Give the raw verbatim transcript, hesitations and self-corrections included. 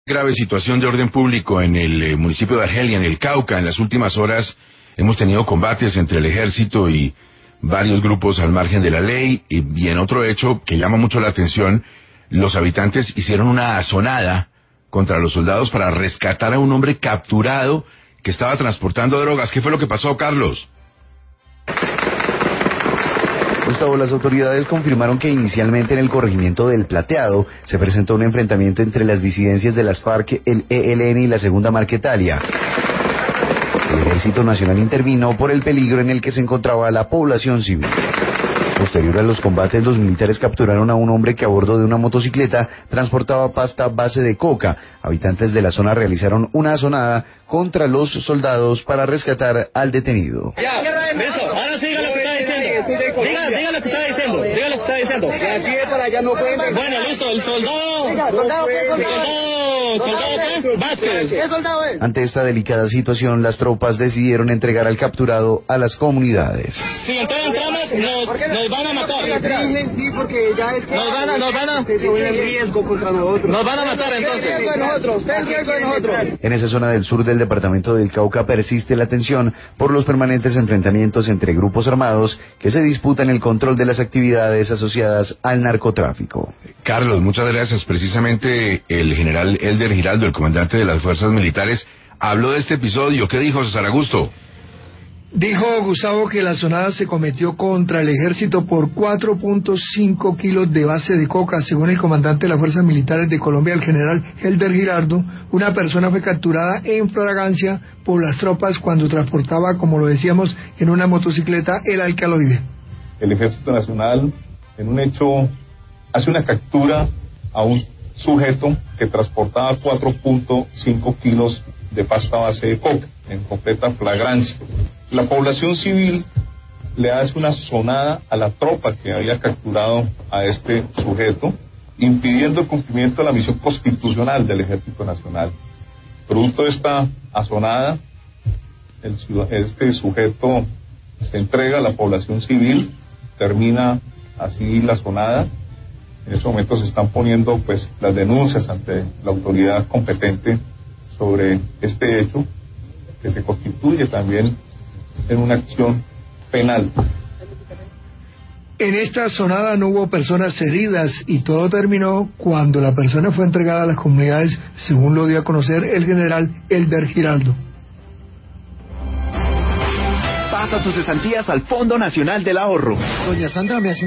Grave situación de orden público en el eh, municipio de Argelia, en el Cauca. En las últimas horas hemos tenido combates entre el ejército y varios grupos al margen de la ley, y, y en otro hecho que llama mucho la atención, los habitantes hicieron una asonada contra los soldados para rescatar a un hombre capturado que estaba transportando drogas. ¿Qué fue lo que pasó, Carlos? Gustavo, las autoridades confirmaron que inicialmente en el corregimiento del Plateado se presentó un enfrentamiento entre las disidencias de las FARC, el E L N y la Segunda Marquetalia. El Ejército Nacional intervino por el peligro en el que se encontraba la población civil. Posterior a los combates, los militares capturaron a un hombre que a bordo de una motocicleta transportaba pasta a base de coca. Habitantes de la zona realizaron una asonada contra los soldados para rescatar al detenido. Ya, eso, ahora sí diga lo que está diciendo. Diga, diga lo que está diciendo, diga lo que está diciendo. De aquí para allá no pueden. Bueno, listo, el soldado. Soldado, ¿qué soldado? Soldado, soldado, ¿qué? Vázquez. ¿Qué soldado es? Ante esta delicada situación, las tropas decidieron entregar al capturado a las comunidades. Si entonces entramos, nos, nos van a matar. Sí, porque ya es que Nos van a, nos van a. se pone en riesgo contra nosotros. Nos van a matar entonces. ¿Qué riesgo de nosotros? ¿Qué riesgo de nosotros? En esa zona del sur del departamento del Cauca persiste la tensión por los permanentes enfrentamientos entre grupos armados que se disputan el control de las actividades asociadas al narcotráfico. Carlos, muchas gracias. Precisamente el general Elder Giraldo, el comandante de las fuerzas militares, habló de este episodio. ¿Qué dijo, César Augusto? Dijo Gustavo que la sonada se cometió contra el ejército por cuatro punto cinco kilos de base de coca. Según el comandante de las fuerzas militares de Colombia, el general Elder Giraldo, una persona fue capturada en flagrancia por las tropas cuando transportaba, como lo decíamos, en una motocicleta el alcaloide. El Ejército Nacional, en un hecho, hace una captura a un sujeto que transportaba cuatro punto cinco kilos de pasta base de coca en completa flagrancia. La población civil le hace una sonada a la tropa que había capturado a este sujeto, impidiendo el cumplimiento de la misión constitucional del Ejército Nacional. Producto de esta asonada, el, este sujeto se entrega a la población civil, termina así la sonada. En este momento se están poniendo pues las denuncias ante la autoridad competente sobre este hecho, que se constituye también en una acción penal. En esta sonada no hubo personas heridas y todo terminó cuando la persona fue entregada a las comunidades, según lo dio a conocer el general Elder Giraldo. Pasa tus cesantías al Fondo Nacional del Ahorro. Doña Sandra, me hace